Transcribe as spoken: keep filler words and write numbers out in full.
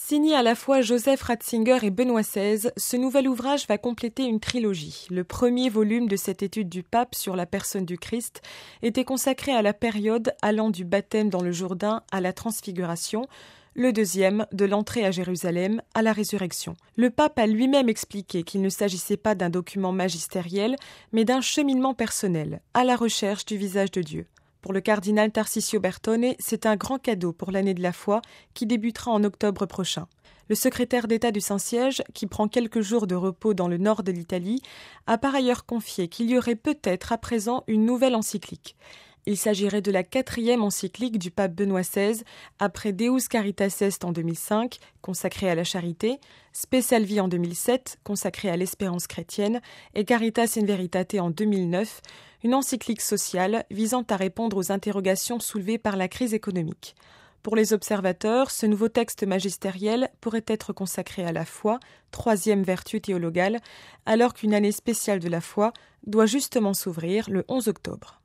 Signé à la fois Joseph Ratzinger et Benoît seize, ce nouvel ouvrage va compléter une trilogie. Le premier volume de cette étude du pape sur la personne du Christ était consacré à la période allant du baptême dans le Jourdain à la transfiguration, le deuxième de l'entrée à Jérusalem à la résurrection. Le pape a lui-même expliqué qu'il ne s'agissait pas d'un document magistériel, mais d'un cheminement personnel, à la recherche du visage de Dieu. Pour le cardinal Tarcisio Bertone, c'est un grand cadeau pour l'année de la foi qui débutera en octobre prochain. Le secrétaire d'État du Saint-Siège, qui prend quelques jours de repos dans le nord de l'Italie, a par ailleurs confié qu'il y aurait peut-être à présent une nouvelle encyclique. Il s'agirait de la quatrième encyclique du pape Benoît seize, après Deus Caritas Est en deux mille cinq, consacrée à la charité, Spe Salvi en deux mille sept, consacrée à l'espérance chrétienne, et Caritas in Veritate en deux mille neuf, une encyclique sociale visant à répondre aux interrogations soulevées par la crise économique. Pour les observateurs, ce nouveau texte magistériel pourrait être consacré à la foi, troisième vertu théologale, alors qu'une année spéciale de la foi doit justement s'ouvrir le onze octobre.